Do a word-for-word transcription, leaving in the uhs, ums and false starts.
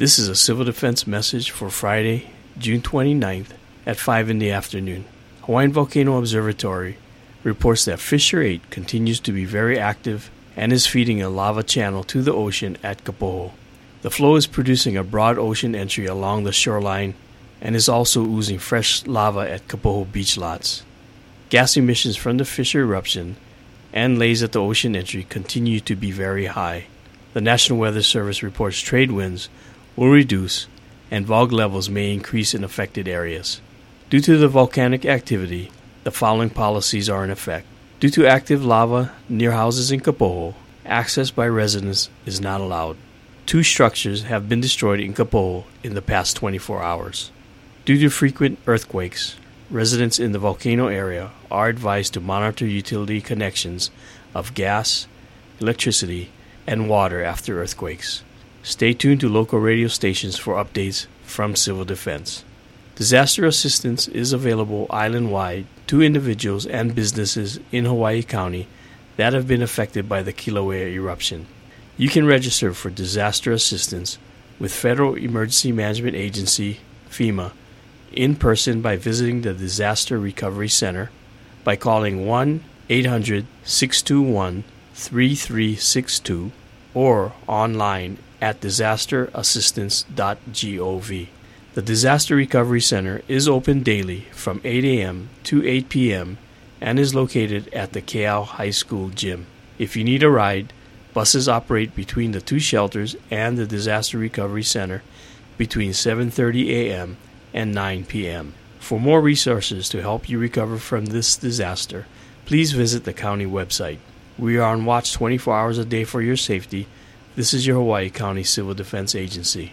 This is a Civil Defense message for Friday, June twenty-ninth at five in the afternoon. Hawaiian Volcano Observatory reports that Fissure eight continues to be very active and is feeding a lava channel to the ocean at Kapoho. The flow is producing a broad ocean entry along the shoreline and is also oozing fresh lava at Kapoho beach lots. Gas emissions from the Fissure eruption and lays at the ocean entry continue to be very high. The National Weather Service reports trade winds will reduce and V O G levels may increase in affected areas. Due to the volcanic activity, the following policies are in effect. Due to active lava near houses in Kapoho, access by residents is not allowed. Two structures have been destroyed in Kapoho in the past twenty-four hours. Due to frequent earthquakes, residents in the volcano area are advised to monitor utility connections of gas, electricity, and water after earthquakes. Stay tuned to local radio stations for updates from Civil Defense. Disaster assistance is available island-wide to individuals and businesses in Hawaii County that have been affected by the Kilauea eruption. You can register for disaster assistance with Federal Emergency Management Agency, FEMA, in person by visiting the Disaster Recovery Center, by calling one eight hundred, six two one, three three six two, or online at disaster assistance dot gov. The Disaster Recovery Center is open daily from eight a.m. to eight p.m. and is located at the Keao High School gym. If you need a ride, buses operate between the two shelters and the Disaster Recovery Center between seven thirty a.m. and nine p.m. For more resources to help you recover from this disaster, please visit the county website. We are on watch twenty-four hours a day for your safety. This is your Hawaii County Civil Defense Agency.